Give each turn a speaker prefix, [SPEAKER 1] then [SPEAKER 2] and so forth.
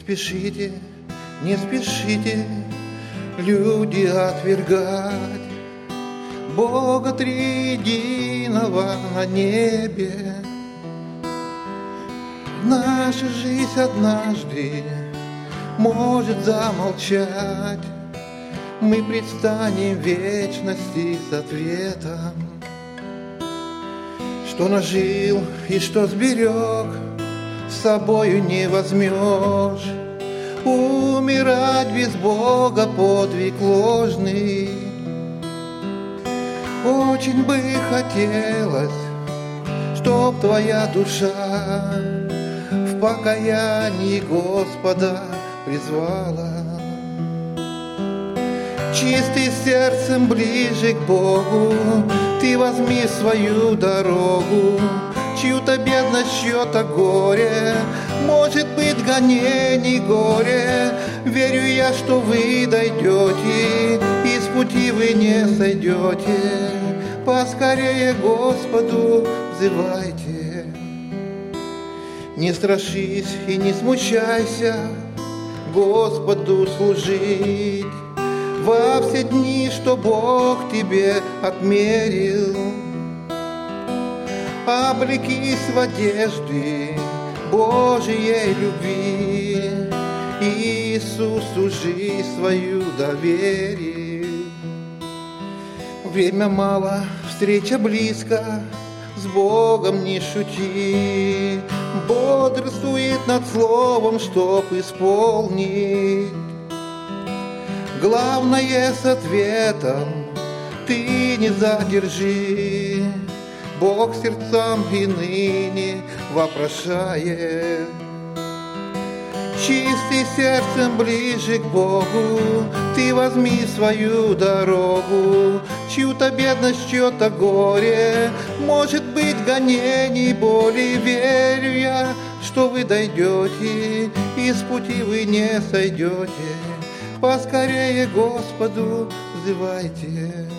[SPEAKER 1] спешите, не спешите, люди, отвергать Бога триединого на небе. Наша жизнь однажды может замолчать. Мы предстанем в вечности с ответом. Что нажил и что сберег, с собою не возьмешь. Умирать без Бога подвиг ложный. Очень бы хотелось, чтоб твоя душа в покаянии Господа призвала. Чистый сердцем ближе к Богу ты возьми свою дорогу. Чью-то бедность, чье-то горе, может быть, гонений горе. Верю я, что вы дойдете, и с пути вы не сойдете. Поскорее Господу взывайте. Не страшись и не смущайся Господу служить во все дни, что Бог тебе отмерил. Облекись в одежды Божией любви, Иисусу жизнь свою доверил. Время мало, встреча близко, с Богом не шути. Бодрствует над словом, чтоб исполнить. Главное с ответом ты не задержи. Бог сердцам и ныне вопрошает. Чистый сердцем ближе к Богу ты возьми свою дорогу. Чью-то бедность, чье-то горе, может быть, гонений, боли. Верю я, что вы дойдете, и с пути вы не сойдете. Поскорее Господу взывайте.